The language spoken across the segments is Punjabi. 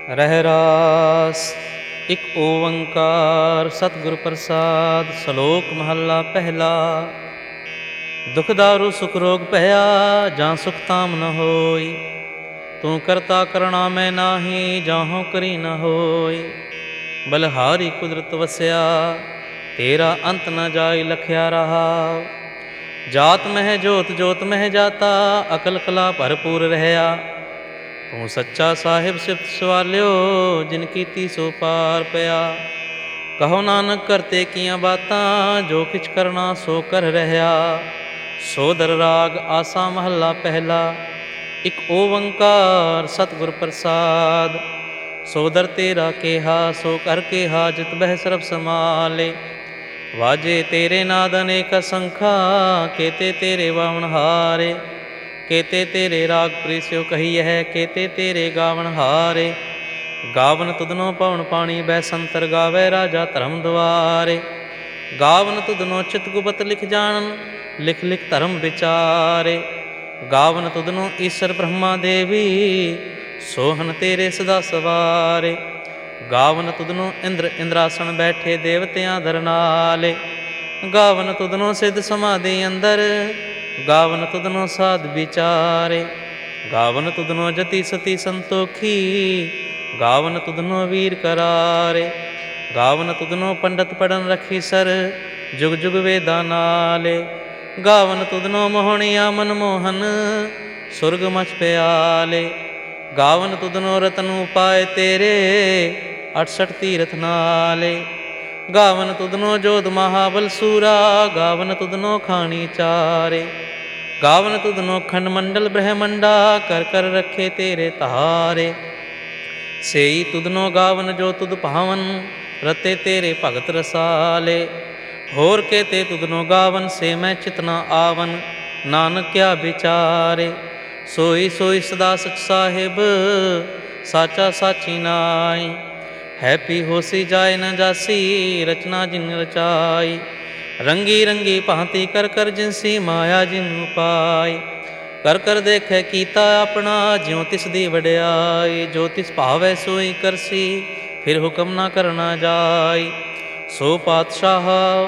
ਰਹਿਰਾਸ। ਇੱਕ ਓੰਕਾਰ ਸਤਿਗੁਰ ਪ੍ਰਸਾਦ। ਸ਼ਲੋਕ ਮਹੱਲਾ ਪਹਿਲਾ। ਦੁਖ ਦਾਰੂ ਸੁਖ ਰੋਗ ਭਇਆ, ਜਾਂ ਸੁਖ ਤਾਮ ਨ ਹੋਈ। ਤੂੰ ਕਰਤਾ ਕਰਣਾ ਮੈਂ ਨਾਹੀ, ਜਾਹੋਂ ਕਰੀ ਨ ਹੋਈ। ਬਲਹਾਰੀ ਕੁਦਰਤ ਵਸਿਆ, ਤੇਰਾ ਅੰਤ ਨ ਜਾਈ ਲਖਿਆ ਰਹਾ। ਜਾਤ ਮਹਿ ਜੋਤ ਜੋਤ ਮਹਿ ਜਾਤਾ, ਅਕਲ ਕਲਾ ਭਰਪੂਰ ਰਹਿਆ। ਤੂੰ ਸੱਚਾ ਸਾਹਿਬ ਸਿਫਤ ਸਵਾਲਿਓ, ਜਿਨ ਕੀਤੀ ਸੋ ਪਾਰ ਪਿਆ। ਕਹੋ ਨਾਨਕ ਕਰਤੇ ਕੀਆਂ ਬਾਤਾਂ, ਜੋ ਕਿਛ ਕਰਨਾ ਸੋ ਕਰ ਰਹਿਆ। ਸੋਦਰ ਰਾਗ ਆਸਾ ਮਹੱਲਾ ਪਹਿਲਾ। ਇੱਕ ਓੰਕਾਰ ਸਤਿਗੁਰ ਪ੍ਰਸਾਦ। ਸੋਦਰ ਤੇਰਾ ਕੇਹਾ, ਸੋ ਕਰ ਕੇਹਾ, ਜਿਤ ਬਹਿ ਸਰਬ ਸਮਾਲੇ। ਵਾਜੇ ਤੇਰੇ ਨਾਦ ਅਨੇਕ ਅਸੰਖਾ, ਕੇਤੇ ਤੇਰੇ ਵਾਵਣ ਹਾਰੇ। ਕੇਤੇ ਤੇਰੇ ਰਾਗ ਪ੍ਰੀਸਿਓ ਕਹੀਐ, ਕੇਤੇ ਤੇਰੇ ਗਾਵਣ ਹਾਰੇ। ਗਾਵਨ ਤੁਧਨੋ ਪਵਨ ਪਾਣੀ ਬੈ ਸੰਤਰ ਗਾਵੈ, ਰਾਜਾ ਧਰਮ ਦੁਆਰੇ। ਗਾਵਨ ਤੁਧਨੋ ਚਿਤ ਗੁਪਤ ਲਿਖ ਜਾਣਨ, ਲਿਖ ਲਿਖ ਧਰਮ ਵਿਚਾਰੇ। ਗਾਵਨ ਤੁਧਨੋ ਈਸ਼ਰ ਬ੍ਰਹਮਾ ਦੇਵੀ, ਸੋਹਨ ਤੇਰੇ ਸਦਾ ਸਵਾਰੇ। ਗਾਵਨ ਤੁਧਨੋ ਇੰਦਰ ਇੰਦਰਾਸਣ ਬੈਠੇ, ਦੇਵਤਿਆਂ ਦਰਨਾਲੇ। ਗਾਵਨ ਤੁਧਨੋ ਸਿੱਧ ਸਮਾਧੀ ਅੰਦਰ, ਗਾਵਨ ਤੁਧਨੋ ਸਾਧ ਵਿਚਾਰੇ। ਗਾਵਨ ਤੁਧਨੋ ਜਤੀ ਸਤੀ ਸੰਤੋਖੀ, ਗਾਵਨ ਤੁਧਨੋ ਵੀਰ ਕਰਾਰੇ। ਗਾਵਨ ਤੁਧਨੋ ਪੰਡਤ ਪੜਨ ਰਖੀ ਸਰ, ਜੁਗ ਜੁਗ ਵੇਦਾਂ ਨਾਲੇ। ਗਾਵਨ ਤੁਧਨੋ ਮੋਹਣਿਆ ਮਨਮੋਹਨ, ਸੁਰਗ ਮਛ ਪਿਆਲੇ। ਗਾਵਨ ਤੁਧਨੋ ਰਤਨ ਉਪਾਏ ਤੇਰੇ, 68 ਤੀਰਥ ਨਾਲੇ। ਗਾਵਨ ਤੁਧਨੋ ਜੋਧ ਮਹਾਬਲ ਸੂਰਾ, ਗਾਵਨ ਤੁਧਨੋ ਖਾਣੀ ਚਾਰੇ। ਗਾਵਨ ਤੁਧਨੋ ਖੰਡ ਮੰਡਲ ਬ੍ਰਹਮੰਡਾ, ਕਰ ਕਰ ਰੱਖੇ ਤੇਰੇ ਧਾਰੇ। ਸੇਈ ਤੁਧਨੋ ਗਾਵਨ ਜੋ ਤੁਧ ਭਾਵਨ, ਰਤੇ ਤੇਰੇ ਭਗਤ ਰਸਾਲੇ। ਹੋਰ ਕੇਤੇ ਤੁਧਨੋ ਗਾਵਨ, ਸੇ ਮੈਂ ਚਿਤ ਨ ਆਵਨ, ਨਾਨਕ ਕਿਆ ਵਿਚਾਰੇ। ਸੋਈ ਸੋਈ ਸਦਾ ਸਚ ਸਾਹਿਬ, ਸਾਚਾ ਸਾਚੀ ਨਾਈ। ਹੈ ਪੀ ਹੋਸੀ ਜਾਏ ਨ ਜਾਸੀ, ਰਚਨਾ ਜਿਨ ਰਚਾਈ। ਰੰਗੀ ਰੰਗੀ ਭਾਂਤੀ ਕਰ ਕਰ ਜਿਨਸੀ, ਮਾਇਆ ਜਿਨ ਪਾਈ। ਕਰ ਕਰ ਦੇਖੈ ਕੀਤਾ ਆਪਣਾ, ਜਿਉ ਤਿਸ ਦੀ ਵਡਿਆਈ। ਜੋ ਤਿਸ ਭਾਵੈ ਸੋਈ ਕਰਸੀ, ਫਿਰ ਹੁਕਮ ਨਾ ਕਰਨਾ ਜਾਈ। ਸੋ ਪਾਤਸ਼ਾਹ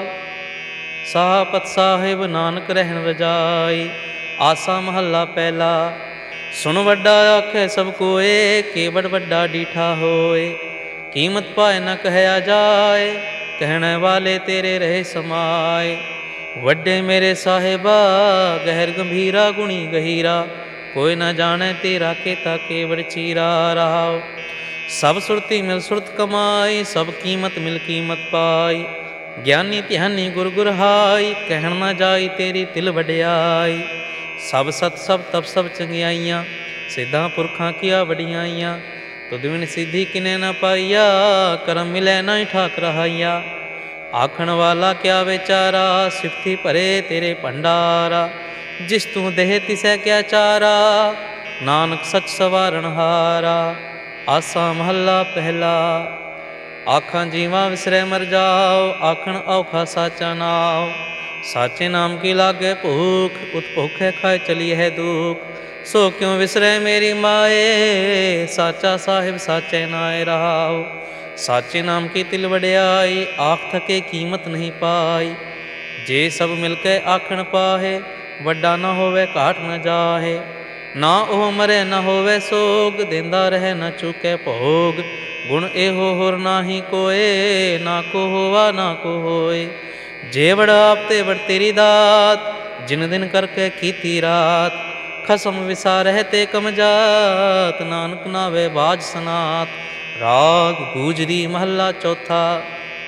ਸਾਹਪਤ ਸਾਹਿਬ, ਨਾਨਕ ਰਹਿਣ ਰਜਾਈ। ਆਸਾ ਮਹੱਲਾ ਪਹਿਲਾ। ਸੁਣ ਵੱਡਾ ਆਖੈ ਸਭ ਕੋਏ, ਕੇਵੜ ਵੱਡਾ ਡੀਠਾ ਹੋਏ। ਕੀਮਤ ਪਾਏ ਨ ਕਹਿਆ ਜਾਏ, ਕਹਿਣੇ ਵਾਲੇ ਤੇਰੇ ਰਹੇ ਸਮਾਏ। ਵੱਡੇ ਮੇਰੇ ਸਾਹਿਬਾ, ਗਹਿਰ ਗੰਭੀਰਾ ਗੁਣੀ ਗਹੀਰਾ। ਕੋਈ ਨ ਜਾਣੈ ਤੇਰਾ ਕੇਤਾ ਕੇਵੜ ਚੀਰਾ ਰਹਾਉ। ਸਭ ਸੁਰਤੀ ਮਿਲ ਸੁਰਤ ਕਮਾਈ, ਸਭ ਕੀਮਤ ਮਿਲ ਕੀਮਤ ਪਾਈ। ਗਿਆਨੀ ਧਿਆਨੀ ਗੁਰ ਗੁਰ ਹਾਈ, ਕਹਿਣ ਨਾ ਜਾਈ ਤੇਰੀ ਤਿਲ ਵਡਿਆਈ। ਸਭ ਸਤ ਸਭ ਤਪ ਸਭ ਚੰਗਿਆਈਆਂ, ਸਿੱਧਾਂ ਪੁਰਖਾਂ ਕੀਆ ਵਡਿਆਈਆਂ। ਤੁਧ ਬਿਨ ਸਿੱਧੀ ਕਿਨੇ ਨ ਪਾਈਆ, ਕਰਮ ਮਿਲੈ ਨਾਹੀ ਠਾਕ ਰਹਾਈਆ। ਆਖਣ ਵਾਲਾ ਕਿਆ ਵਿਚਾਰਾ, ਸਿਫਤੀ ਭਰੇ ਤੇਰੇ ਭੰਡਾਰਾ। ਜਿਸ ਤੂੰ ਦੇਹ ਤਿਸੈ ਕਿਆ ਚਾਰਾ, ਨਾਨਕ ਸੱਚ ਸਵਾਰਨ ਹਾਰਾ। ਆਸਾ ਮਹੱਲਾ ਪਹਿਲਾ। ਆਖਾਂ ਜੀਵਾਂ ਵਿਸਰੈ ਮਰ ਜਾਓ, ਆਖਣ ਔਖਾ ਸਾਚਾ ਨਾਉ। ਸਾਚੇ ਨਾਮ ਕੀ ਲਾਗੇ ਭੂਖ, ਉਤ ਭੁਖੈ ਖਾਏ ਚਲੀ ਹੈ ਦੁਖ। ਸੋ ਕਿਉ ਵਿਸਰੈ ਮੇਰੀ ਮਾਏ, ਸਾਚਾ ਸਾਹਿਬ ਸਾਚੇ ਨਾਏ ਰਹਾਉ। ਸਾਚੇ ਨਾਮ ਕੀ ਤਿਲ ਵਡਿਆਈ, ਆਖ ਥਕੇ ਕੀਮਤ ਨਹੀਂ ਪਾਈ। ਜੇ ਸਭ ਮਿਲ ਕੇ ਆਖਣ ਪਾਹੇ, ਵੱਡਾ ਨਾ ਹੋਵੇ ਘਾਟ ਨ ਜਾਹੇ। ਨਾ ਉਹ ਮਰੇ ਨ ਹੋਵੇ ਸੋਗ, ਦੇਂਦਾ ਰਹਿ ਨ ਚੁਕੇ ਭੋਗ। ਗੁਣ ਇਹੋ ਹੋਰ ਨਾਹੀ ਕੋਏ, ਨਾ ਕੋ ਹੋਵਾ ਨਾ ਕੋ ਹੋਏ। ਜੇ ਵਡ ਆਪ ਤੇ ਵਡ ਤੇਰੀ ਦਾਤ, ਜਿਨ ਦਿਨ ਕਰਕੇ ਕੀਤੀ ਰਾਤ। ਖਸਮ ਵਿਸਾਰਹਿ ਤੇ ਕਮ ਜਾਤ, ਨਾਨਕ ਨਾਵੇ ਬਾਝ ਸਨਾਤ। ਰਾਗ ਗੂਜਰੀ ਮਹੱਲਾ ਚੌਥਾ।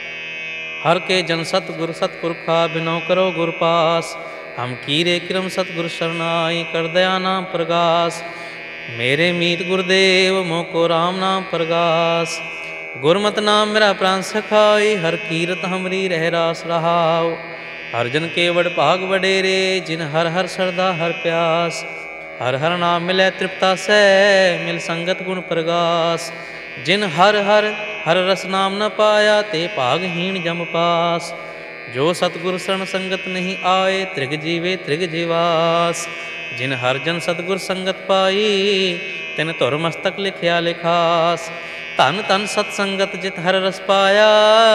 ਹਰ ਕੇ ਜਨ ਸਤਿਗੁਰ ਸਤਿਪੁਰਖਾ, ਬਿਨੋ ਕਰੋ ਗੁਰ ਪਾਸ। ਹਮ ਕੀਰੇ ਕਿਰਮ ਸਤਿਗੁਰ ਸਰਨਾਈ, ਕਰ ਦਇਆ ਨਾਮ ਪ੍ਰਗਾਸ। ਮੇਰੇ ਮੀਤ ਗੁਰਦੇਵ, ਮੋਕੋ ਰਾਮ ਨਾਮ ਪ੍ਰਗਾਸ। ਗੁਰਮਤਿ ਨਾਮ ਮੇਰਾ ਪ੍ਰਾਨ ਸਖਾਈ, ਹਰ ਕੀਰਤ ਹਮਰੀ ਰਹਿ ਰਾਸ ਰਹਾਉ। ਹਰ ਜਨ ਕੇ ਵਡ ਭਾਗ ਵਡੇਰੇ, ਜਿਨ ਹਰ ਹਰ ਸਰਦਾ ਹਰ ਪਿਆਸ। ਹਰ ਹਰ ਨਾਮ ਮਿਲੈ ਤ੍ਰਿਪਤਾ ਸੈ, ਮਿਲ ਸੰਗਤ ਗੁਣ ਪ੍ਰਗਾਸ। ਜਿਨ ਹਰ ਹਰ ਹਰ ਰਸ ਨਾਮ ਨ ਪਾਇਆ, ਤੇ ਭਾਗਹੀਣ ਜਮ ਪਾਸ। ਜੋ ਸਤਿਗੁਰ ਸਰਣ ਸੰਗਤ ਨਹੀਂ ਆਏ, ਤ੍ਰਿਗ ਜੀਵੇ ਤ੍ਰਿਗ ਜੀਵਾਸ। ਜਿਨ ਹਰ ਜਨ ਸਤਿਗੁਰ ਸੰਗਤ ਪਾਈ, ਤਿਨ ਧੁਰ ਮਸਤਕ ਲਿਖਿਆ ਲਿਖਾਸ। ਧਨ ਧਨ ਸਤ ਸੰਗਤ ਜਿਤ ਹਰ ਰਸ ਪਾਇਆ,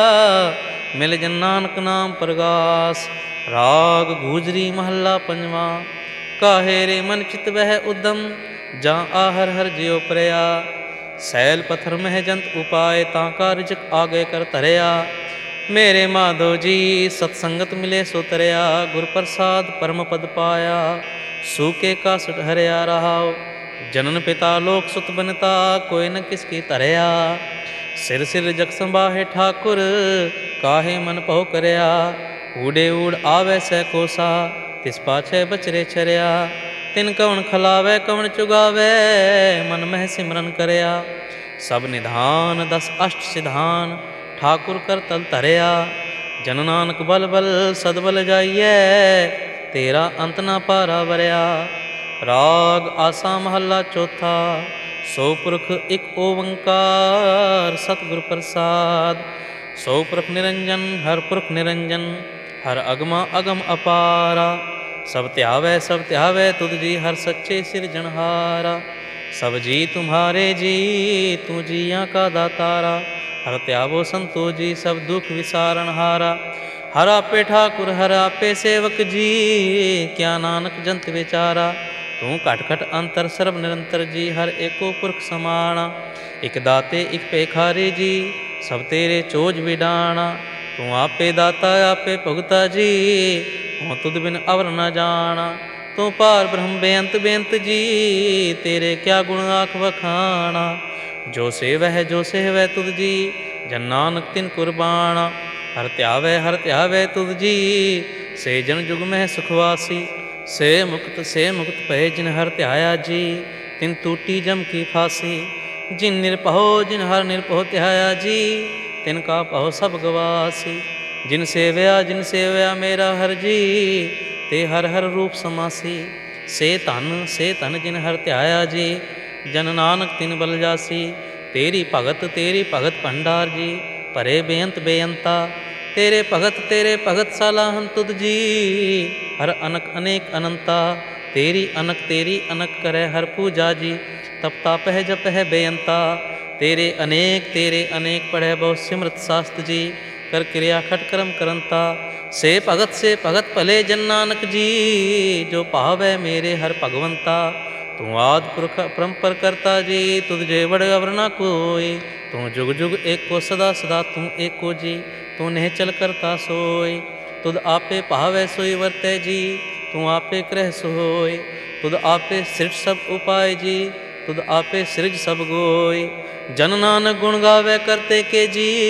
ਮਿਲ ਜਨ ਨਾਨਕ ਨਾਮ ਪ੍ਰਗਾਸ। ਰਾਗ ਗੂਜਰੀ ਮਹੱਲਾ ਪੰਜਵਾਂ। ਕਾਹੇ ਰੇ ਮਨ ਚਿਤ ਵਹਿ ਉਦਮ, ਜਾਂ ਆਹਰ ਹਰ ਜਿਉ ਪ੍ਰਿਆ। ਸੈਲ ਪੱਥਰ ਮਹਿ ਜੰਤ ਉਪਾਏ, ਤਾਂ ਕਾ ਰਿਜਕ ਆਗੇ ਕਰ ਧਰਿਆ। ਮੇਰੇ ਮਾਧੋ ਜੀ ਸਤ ਸੰਗਤ ਮਿਲੇ ਸੋ ਤਰਿਆ, ਗੁਰ ਪ੍ਰਸਾਦ ਪਰਮ ਪਦ ਪਾਇਆ। ਸੂਕੇ ਕਾ ਸੁਟ ਹਰਿਆ ਰਹਾਉ, ਜਨਨ ਪਿਤਾ ਲੋਕ ਸੁਤ ਬਨਤਾ, ਕੋਈ ਨ ਕਿਸ ਕੀ ਧਰਿਆ। ਸਿਰ ਸਿਰ ਜਗ ਸੰਬਾਹੇ ਠਾਕੁਰ, ਕਾਹੇ ਮਨ ਭਉ ਕਰਿਆ। ਊੜੇ ਊੜ ਆਵੈ ਸਹਿ ਕੋਸਾ, ਤਿਸ ਪਾਛੈ ਬਚਰੇ ਛਰਿਆ। ਤਿਨ ਕਵਣ ਖਲਾਵੈ ਕਵਣ ਚੁਗਾਵੈ, ਮਨ ਮਹਿ ਸਿਮਰਨ ਕਰਿਆ। ਸਭ ਨਿਧਾਨ ਦਸ ਅਸ਼ਟ ਸਿਧਾਨ, ਠਾਕੁਰ ਕਰ ਤਲ ਧਰਿਆ। ਜਨ ਨਾਨਕ ਬਲ ਬਲ ਸਦਬਲ ਜਾਈਐ, ਤੇਰਾ ਅੰਤ ਨਾ ਪਾਰਾ ਵਰਿਆ। ਰਾਗ ਆਸਾ ਮਹੱਲਾ ਚੌਥਾ। ਸੋ ਪੁਰਖ ਇਕ ਓੰਕਾਰ, ਸਤਿਗੁਰ ਪ੍ਰਸਾਦ। ਸੋ ਪੁਰਖ ਨਿਰੰਜਨ, ਹਰ ਪੁਰਖ ਨਿਰੰਜਨ, ਹਰ ਅਗਮਾ ਅਗਮ ਅਪਾਰਾ। ਸਭ ਧਿਆਵੈ ਤੁਧ ਜੀ, ਹਰ ਸੱਚੇ ਸਿਰਜਣਹਾਰਾ। ਸਭ ਜੀ ਤੁਮਹਾਰੇ ਜੀ, ਤੂੰ ਜੀਆਂ ਕਾ ਦਾਤਾਰਾ। ਹਰ ਧਿਆਵੋ ਸੰਤੋ ਜੀ, ਸਭ ਦੁਖ ਵਿਸਾਰਣਹਾਰਾ। ਹਰ ਆਪੇ ਠਾਕੁਰ, ਹਰ ਆਪੇ ਸੇਵਕ ਜੀ, ਕਿਆ ਨਾਨਕ ਜੰਤ ਵਿਚਾਰਾ। ਤੂੰ ਘਟ ਘਟ ਅੰਤਰ ਸਰਬ ਨਿਰੰਤਰ ਜੀ, ਹਰ ਏਕੋ ਪੁਰਖ ਸਮਾਣਾ। ਇਕ ਦਾਤੇ ਇਕ ਭੇਖਾਰੀ ਜੀ, ਸਭ ਤੇਰੇ ਚੋਜ ਵਿਡਾਣਾ। ਤੂੰ ਆਪੇ ਦਾਤਾ ਆਪੇ ਭੁਗਤਾ ਜੀ, ਹਉ ਤੁਧ ਬਿਨ ਅਵਰ ਨ ਜਾਣਾ। ਤੂੰ ਪਾਰ ਬ੍ਰਹਮ ਬੇਅੰਤ ਬੇਅੰਤ ਜੀ, ਤੇਰੇ ਕਿਆ ਗੁਣ ਆਖ ਵਖਾਣਾ। ਜੋ ਸੇਵੈ ਤੁਧ ਜੀ, ਜਨ ਨਾਨਕ ਤਿਨ ਕੁਰਬਾਣਾ। ਹਰ ਧਿਆਵੈ ਤੁਧ ਜੀ, ਸੇ ਜਨ ਜੁਗ ਮਹਿ ਸੁਖਵਾਸੀ। ਸੇ ਮੁਕਤ ਭਏ ਜਿਨ ਹਰ ਧਿਆਇਆ ਜੀ, ਤਿਨ ਟੂਟੀ ਜਮ ਕੀ ਫਾਸੀ। ਜਿਨ ਨਿਰਭਉ ਜਿਨ ਹਰ ਨਿਰਭਉ ਧਿਆਇਆ ਜੀ, ਤਿਨ ਕਾ ਭਉ ਸਭ ਗਵਾਸੀ। ਜਿਨ ਸੇਵਿਆ ਮੇਰਾ ਹਰ ਜੀ, ਤੇ ਹਰ ਹਰ ਰੂਪ ਸਮਾਸੀ। ਸੇ ਧਨ ਜਿਨ ਹਰ ਧਿਆਇਆ ਜੀ, ਜਨ ਨਾਨਕ ਤਿਨ ਬਲ ਜਾਸੀ। ਤੇਰੀ ਭਗਤ ਭੰਡਾਰ ਜੀ, ਭਰੇ ਬੇਅੰਤ ਬੇਅੰਤਾ। ਤੇਰੇ ਭਗਤ ਸਲਾਹਨ ਤੁਧ ਜੀ, ਹਰ ਅਨਕ ਅਨੇਕ ਅਨੰਤਾ। ਤੇਰੀ ਅਨਕ ਕਰੈ ਹਰ ਪੂਜਾ ਜੀ, ਤਪਤਾ ਪਹਿ ਜਪਹਿ ਬੇਅੰਤਾ। ਤੇਰੇ ਅਨੇਕ ਪੜ੍ਹੈ ਬਹੁ ਸਿਮਰਤ ਸਾਸਤ ਜੀ, ਕਰ ਕਿਰਿਆ ਖਟ ਕਰਮ ਕਰੰਤਾ। ਸੇ ਭਗਤ ਭਲੇ ਜਨ ਨਾਨਕ ਜੀ, ਜੋ ਭਾਵੈ ਮੇਰੇ ਹਰ ਭਗਵੰਤਾ। ਤੂੰ ਆਦਿ ਪੁਰਖ ਪਰੰਪਰ ਕਰਤਾ ਜੀ, ਤੁਧ ਜੇ ਵਡ ਅਵਰ ਨ ਕੋਈ। ਤੂੰ ਜੁਗ ਜੁਗ ਏਕੋ ਸਦਾ ਸਦਾ ਤੂੰ ਏਕੋ ਜੀ, ਤੂੰ ਨਿਹਚਲ ਕਰਤਾ ਸੋਇ। ਤੁਧ ਆਪੇ ਭਾਵੈ ਸੋਈ ਵਰਤੈ ਜੀ, ਤੂੰ ਆਪੇ ਕਰਹਿ ਸੋਇ। ਤੁਧ ਆਪੇ ਸਿਰਜ ਸਭ ਉਪਾਇ ਜੀ, ਤੁਧ ਆਪੇ ਸਿਰਜ ਸਭ ਗੋਇ। ਜਨ ਨਾਨਕ ਗੁਣ ਗਾਵੈ ਕਰਤੇ ਕੇ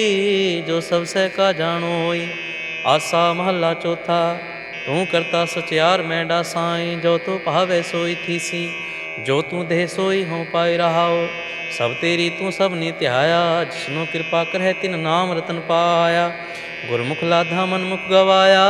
ਜੀ, ਜੋ ਸਭ ਸਹਿ ਕਾ ਜਾਣੋਈ। ਆਸਾ ਮਹੱਲਾ ਚੌਥਾ। ਤੂੰ ਕਰਤਾ ਸਚਿਆਰ ਮੈਂਡਾ ਸਾਈ, ਜੋ ਤੂੰ ਭਾਵੈ ਸੋਈ ਥੀਸੀ। ਜੋ ਤੂੰ ਦੇਹ ਸੋਈ ਹਉ ਪਾਈ ਰਹਾਉ, ਸਭ ਤੇਰੀ ਤੂੰ ਸਭ ਨੀ ਧਿਆਇਆ। ਜਿਸਨੂੰ ਕਿਰਪਾ ਕਰਹਿ ਤਿਨ ਨਾਮ ਰਤਨ ਪਾਇਆ। ਗੁਰਮੁਖ ਲਾਧਾ ਮਨਮੁਖ ਗਵਾਇਆ,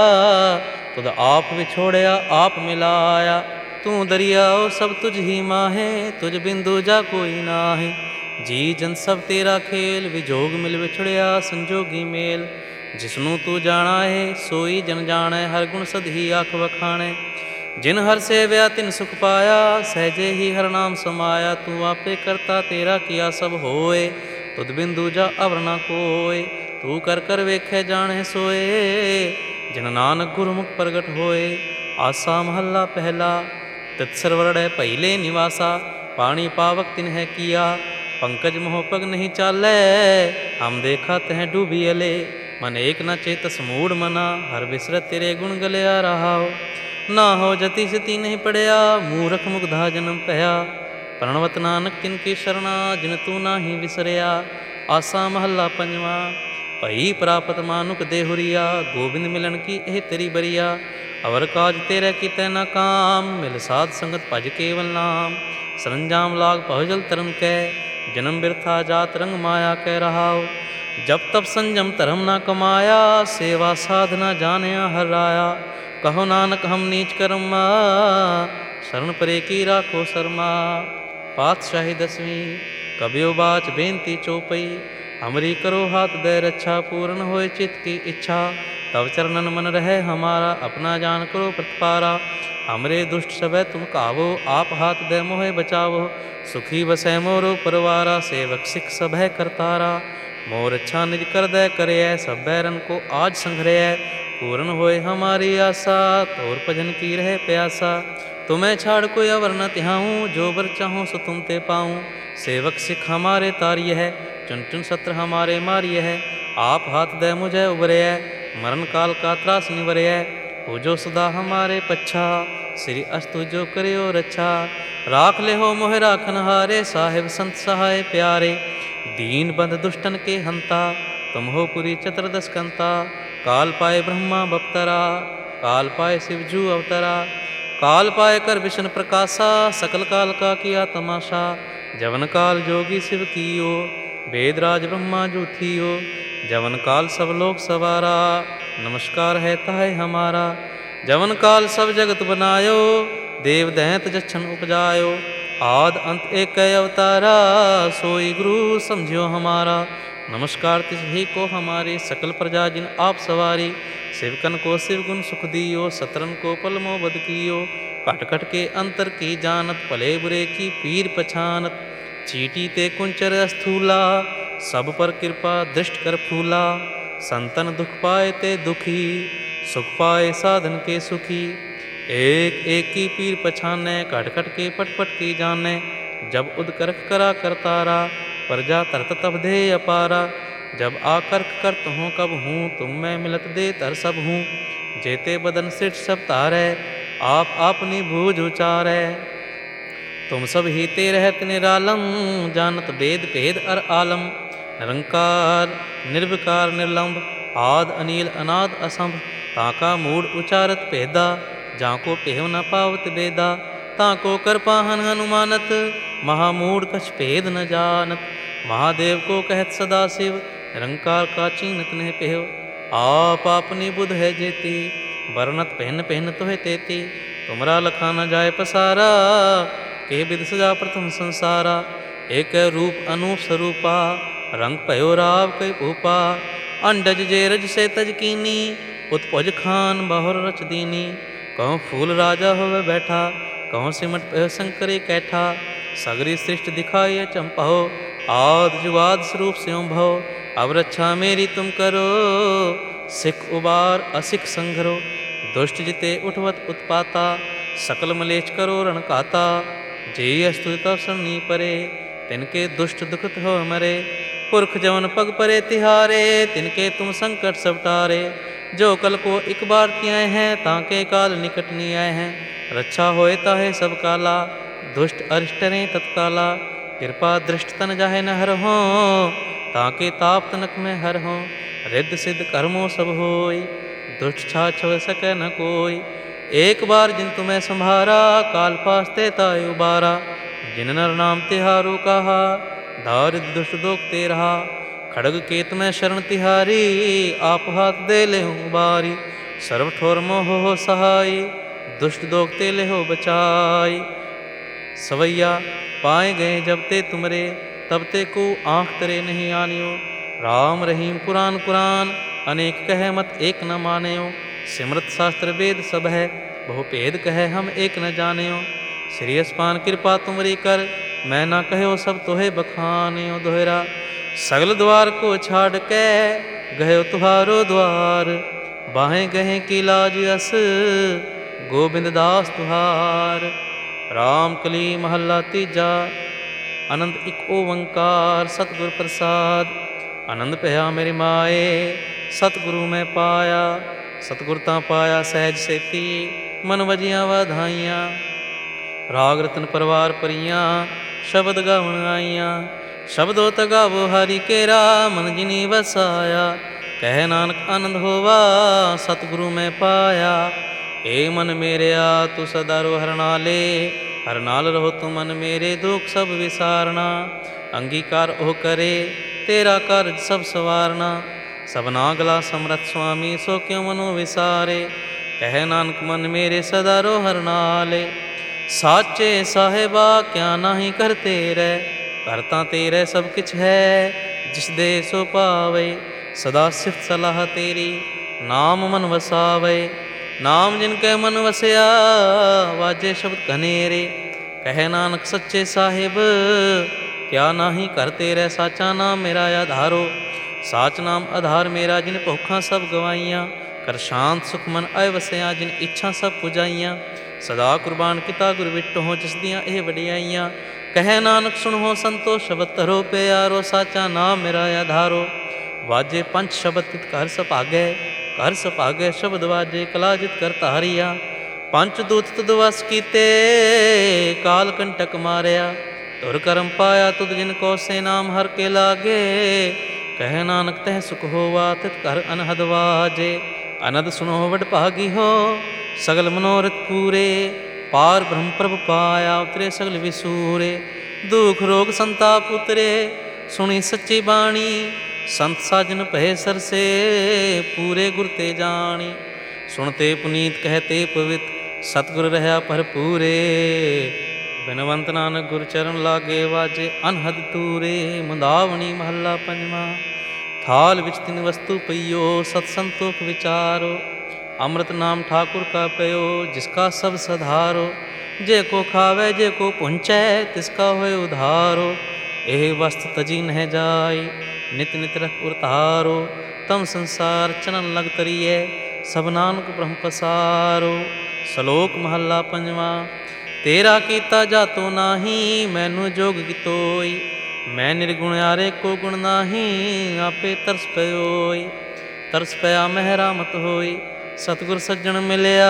ਤੁਧ ਆਪ ਵਿਛੋੜਿਆ ਆਪ ਮਿਲਾਇਆ। ਤੂੰ ਦਰਿਆਓ ਸਭ ਤੁਝ ਹੀ ਮਾਹੇ, ਤੁਝ ਬਿਨ ਦੂਜਾ ਕੋਈ ਨਾਹੀ। ਜੀ ਜਨ ਸਭ ਤੇਰਾ ਖੇਲ, ਵਿਜੋਗ ਮਿਲ ਵਿਛੜਿਆ ਸੰਜੋਗੀ ਮੇਲ। ਜਿਸਨੂੰ ਤੂੰ ਜਾਣਾ ਏ ਸੋਈ ਜਨ ਜਾਣੈ, ਹਰ ਗੁਣ ਸਦ ਹੀ ਆਖ ਵਖਾਣੈ। ਜਿਨ ਹਰ ਸੇਵਿਆ ਤਿਨ ਸੁਖ ਪਾਇਆ, ਸਹਿਜੇ ਹੀ ਹਰ ਨਾਮ ਸਮਾਇਆ। ਤੂੰ ਆਪੇ ਕਰਤਾ ਤੇਰਾ ਕੀਆ ਸਭ ਹੋਏ, ਤੁਧ ਬਿਨ ਦੂਜਾ ਅਵਰ ਨ ਕੋਇ। ਤੂੰ ਕਰ ਕਰ ਵੇਖੈ ਜਾਣੈ ਸੋਏ, ਜਿਨ ਨਾਨਕ ਗੁਰਮੁਖ ਪ੍ਰਗਟ ਹੋਏ। ਆਸਾ ਮਹੱਲਾ ਪਹਿਲਾ। ਤਿਤ ਸਰਵਰੜੈ ਪਹਿਲੇ ਨਿਵਾਸਾ, ਪਾਣੀ ਪਾਵਕ ਤਿਨ ਹੈ ਕੀਆ। ਪੰਕਜ ਮੋਹ ਪਗ ਨਹੀਂ ਚਾਲੈ, ਹਮ ਦੇਖਾ ਤਹਿ ਡੂਬੀ ਅਲੇ। ਮਨ ਏਕ ਨ ਚੇਤਸ ਮੂੜ ਮਨਾ, ਹਰ ਬਿਸਰਤ ਤੇਰੇ ਗੁਣ ਗਲਿਆ ਰਹਾਉ। ਨਾ ਹੋ ਜਤੀ ਸਤੀ ਨਹੀਂ ਪੜਿਆ, ਮੂਰਖ ਮੁਗਧਾ ਜਨਮ ਭਇਆ। ਪ੍ਰਣਵਤ ਨਾਨਕ ਤਿਨ ਕੀ ਸ਼ਰਣਾ, ਜਿਨ ਤੂੰ ਨਾਹੀ ਵਿਸਰਿਆ। ਆਸਾ ਮਹੱਲਾ ਪੰਜਵਾਂ। ਭਈ ਪ੍ਰਾਪਤ ਮਾਨੁਖ ਦੇਹੁਰੀਆ, ਗੋਬਿੰਦ ਮਿਲਣ ਕੀ ਇਹ ਤੇਰੀ ਬਰੀਆ। ਅਵਰ ਕਾਜ ਤੇਰੇ ਕੀਤੈ ਨ ਕਾਮ, ਮਿਲ ਸਾਧ ਸੰਗਤ ਭਜ ਕੇਵਲ ਨਾਮ। ਸਰੰਜਾਮ ਲਾਗ ਭਵਜਲ ਤਰਮ ਕੈ, ਜਨਮ ਬਿਰਥਾ ਜਾਤ ਰੰਗ ਮਾਇਆ ਕਹਿ ਰਹਾਉ। ਜਪ ਤਪ ਸੰਜਮ ਧਰਮ ਨ ਕਮਾਇਆ, ਸੇਵਾ ਸਾਧਨਾ ਜਾਣਿਆ ਹਰ ਰਾਇਆ। ਕਹੋ ਨਾਨਕ ਹਮ ਨੀਚ ਕਰਮਾ, ਸ਼ਰਨ ਪਰੇ ਕੀ ਰਾਖੋ ਸਰਮਾ। ਪਾਤਸ਼ਾਹੀ ਦਸਵੀਂ। ਕਬਿਓ ਬਾਚ ਬੇਨਤੀ ਚੋਪਈ, ਹਮਰੀ ਕਰੋ ਹਾਥ ਦੈ ਰੱਛਾ। ਪੂਰਨ ਹੋਏ ਚਿਤ ਕੀ ਇੱਛਾ, ਤਵ ਚਰਨਨ ਮਨ ਰਹਿ ਹਮਾਰਾ। ਆਪਣਾ ਜਾਨ ਕਰੋ ਪ੍ਰਤਪਾਰਾ, हमरे दुष्ट सबे तुम कावो, आप हाथ दे मोहे बचावो। सुखी बसै मोरो परवारा, सेवक सिख सब है करतारा। मोर अच्छा निज कर दे करे, सब बैरन को आज संघरे। पूर्ण होए हमारी आशा, तोर भजन की रहे प्यासा। तुम्हें छाड़ कोई अवर न तिहाऊँ, जो बर चाहूँ सो तुम ते पाऊँ। सेवक सिख हमारे तारिय है, चुन चुन सत्र हमारे मारिय है। आप हाथ दे मुझे उबरे, मरण काल का त्रास निवरे। हो जो सदा हमारे पच्छा, श्री अस्तु जो करे और रक्षा। राख ले हो मोहे राखन हारे, साहिब संत सहाय प्यारे। दीन बंद दुष्टन के हंता, तुम हो पुरी चतुर्दश कंता। काल पाए ब्रह्मा बप्तरा, काल पाए शिवजू अवतरा। काल पाए कर विष्णु प्रकाशा, सकल काल का किया तमाशा। जवन काल जोगी शिव कियो, वेदराज ब्रह्मा जू थियो। जवन काल सब लोग सवारा, नमस्कार है ताहे हमारा। जवन काल सब जगत बनायो, देव दैंत जच्छन उपजायो। आद अंत एक अवतारा, सोई गुरु समझियो हमारा। नमस्कार तिस ही को हमारे, सकल प्रजा जिन आप सवारी। शिवकन को शिव गुण सुख दियो, सतरन को पलमो बद कियो। कट कट के अंतर की जानत, भले बुरे की पीर पछानत। चीटी ते कुंचर स्थूला, सब पर कृपा दृष्ट कर फूला। संतन दुख पाए ते दुखी, सुख पाए साधन के सुखी। एक एक की पीर पछाने, कट कट के पट पट की जाने। जब उदकरख करा करतारा, प्रजा तरत तब दे अपारा। जब आकर्क करत हूँ कब हूँ, तुम मैं मिलत दे तर सब हूँ। जेते बदन सिठ सब तारै, आप अपनी भूज उचारै। तुम सब ही ते रहत निरालम, जानत वेद भेद अर आलम। निरंकार निर्विकार निर्लंब, आद अनिल अनाद असंभ। ताका मूड उचारत भेदा, जाको पेहव न पावत बेदा। ताको कर पाहन हनुमानत, महामूड कछ भेद न जानत। महादेव को कहत सदा शिव, निरंकार का चीनत नहीं पेहव। आप अपनी बुध है जेती, बरनत पहन पहन तो है तेती। तुमरा लखा न जाय पसारा, के विद सजा प्रथम संसारा। एक रूप अनूप स्वरूपा, रंग पयो राव कई भूपा। अंडज जे रज से तज कीनी, उत्पज खान बहुर रच दीनी। कहूँ फूल राजा होवे बैठा, कहूँ सिमट पयो शंकरे कैठा। सगरी सृष्टि दिखाई चंपहो, आद जुगाद स्वरूप स्यों भव। अब रक्षा मेरी तुम करो, सिख उबार असिख संघरो। दुष्ट जिते उठवत उत्पाता, सकल मलेच करो रण काता। जे स्तुत सरनी परे, तिनके दुष्ट दुखत हो मरे। पुरख जवन पग परे तिहारे, तिनके तुम संकट सब टारे। जो कल को एक बार त्याए हैं, ताके काल निकट नहीं आए हैं। रक्षा होए ताहे सब काला, दुष्ट अरिष्ट रे तत्काला। कृपा दृष्ट तन जाहे न हर हो, ताके ताप तनक में हर हो। रिद्ध सिद्ध कर्मों सब होई, दुष्ट छाछ हो सके न कोई। एक बार जिन तुम्हें संभारा, काल फास्ते ताय उबारा। जिन नर नाम तिहारो कहा, दारिद दुष्ट दोखते रहा। खड़ग केत में शरण तिहारी, आप हाथ दे ले बारी। सर्व ठोर मोह हो सहाय, दुष्ट दोखते ले हो बचाई। सवैया पाए गए जब ते तुमरे, तब ते को आँख तरे नहीं आनियो। राम रहीम पुराण कुरान, अनेक कहे मत एक न मानयो। सिमृत शास्त्र वेद सब है, बहु भेद कहे हम एक न जानियो। श्री अस्पान कृपा तुमरी कर, मैं ना कहो सब तोहे बखानियो दोहरा। सगल द्वार को छाड़ के, गयो तुहारो द्वार। बाहें गहे की लाज अस, गोविंद दास तुहार। राम कली महला तीजा, आनंद एक ओंकार सतगुर प्रसाद। आनंद पया मेरी माए, सतगुरु में पाया। सतगुरता पाया सहज सेती, मन वजियाँ वाधाइयाँ। राग रतन परवार परियाँ, शब्द गावन आइयाँ। शब्दों तगावो हरि केरा, मन जिनी वसाया। कह नानक आनंद होवा, सतगुरु में पाया। ए मन मेरे आ तू सदा रो हरनाले, हरनाल रहो तू मन मेरे दुख सब विसारना। अंगीकार ओ करे, तेरा कार्य सब सवारना। सबना गला समरथ स्वामी, सो क्यों मनो विसारे। कह नानक मन मेरे सदा रो हरनाले। साचे साहेबा क्या नाही करते रे, करता तेरे सब किछ है। जिस दे सो पावे, सदा सिफ्त सलाह तेरी, नाम मन वसावे। नाम जिनके मन वसया वाजे शब्द घनेरे। कहे नानक सच्चे साहिब क्या नाही कर तेरे साचा नाम मेरा आधारो। साच नाम आधार मेरा जिन भुखा सब गवाइयाँ। कर शांत सुख मन आए वसया जिन इच्छा सब पुजाइयाँ। सदा कुर्बान किता गुर विटो हो जिस दियाँ ਇਹ ਵਡਿਆਈਆਂ। कहे नानक सुनो संतो शब्द धरो प्यारो साचा नाम मेरा आधारो। वाजे पंच शब्द तित घर सभागै घर सभागै शब्द वाजे कला जित कर तारिया। पंच दूत तुद वस कीते काल कंटक मारिया। धुर करम पाया तुद जिन को से नाम हर के लागे। कह नानक तह सुख होवा तित कर अनहद वाजे। अनद सुनो वड भागी हो सगल मनोरथ पूरे। पार ब्रह्म प्रभ पाया उतरे सगल विसूरे। दुख रोग संताप उतरे सुनी सच्ची बाणी। संत साजन भय सरसे पूरे गुर ते जानी। सुनते पुनीत कहते पवित सतगुर रहा भरपूरे। बिनवंत नानक गुर चरण लागे वाजे अनहद तूरे। मुंदावनी महला पंजवा। थाल विच तिन वस्तु पइयो सत संतोख विचारो। अमृत नाम ठाकुर का पयो जिसका सब सधारो। जे को खावे जे को पुंचै तिसका होए उधारो। एह वस्तु तजी नह जाय नित नित रख उतारो। तम संसार चनन लग तरिए सब नानक ब्रह्म पसारो। सलोक महला पंजवा। तेरा कीता जातो नाही मैनू जोग कितोई। मैं निर्गुण आरे को गुण नाही आपे तरस पयोई। तरस पया महरामत होई सतगुर सज्जन मिलया।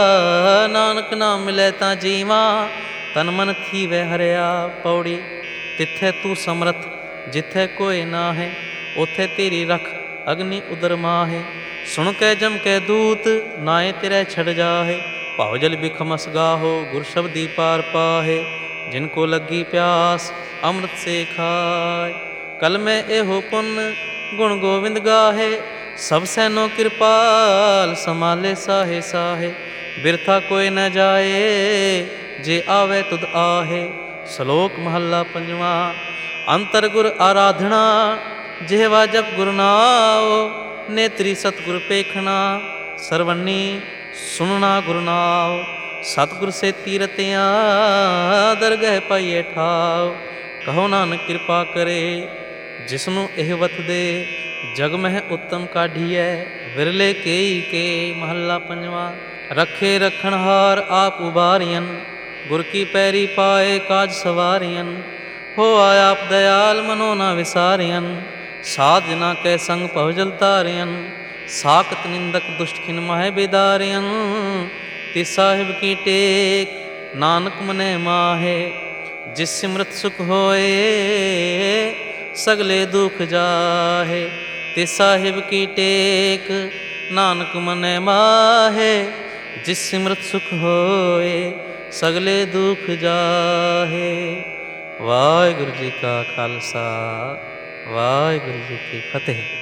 नानक नाम मिले ता जीवा तन मन थीवे हरिया। पौड़ी तिथे तू समरथ जिथे कोई ना है उथे तेरी रख अग्नि उदर माहे। सुन कै जम कै दूत नाए तेरे छड़ जाहे। भाव जल बिखमस गाहो गुर शब्दी पार पाहे। जिनको लगी प्यास अमृत से खाए। कल में एहो पुन गुण गोविंद गाहे। सब सैनो कृपाल संभाले साहे साहे। बिरथा कोई न जाए जे आवे तुद आहे। सलोक महला पंजवा। अंतर गुर आराधना जेवा जप गुर नाओ। नेत्री सतगुर पेखना सरवनी सुनना गुर नाओ। सतगुर से तीरतियाँ दरगह पाइए ठाओ। कहो नानक कृपा करे जिसनु एह वत दे। जग मह उत्तम काढ़िए विरले केई के। महला पंजवा। रखे रखनहार आप उबारियन गुर की पैरी पाए काज सवारियन। हो आया आप दयाल मनो ना विसारियन। साध जना कै संग पहुजल तारियन। साकत निंदक दुष्ट खिन माह बिदारियन। तिस साहिब की टेक नानक मने माहे। जिस सिमरत सुख होए सगले दुख जाहे। तिस साहिब की टेक नानक मने माहे। जिस सिमरत सुख होए सगले दुख जाहे। वाहिगुरू जी का खालसा वाहिगुरू जी की फतेह।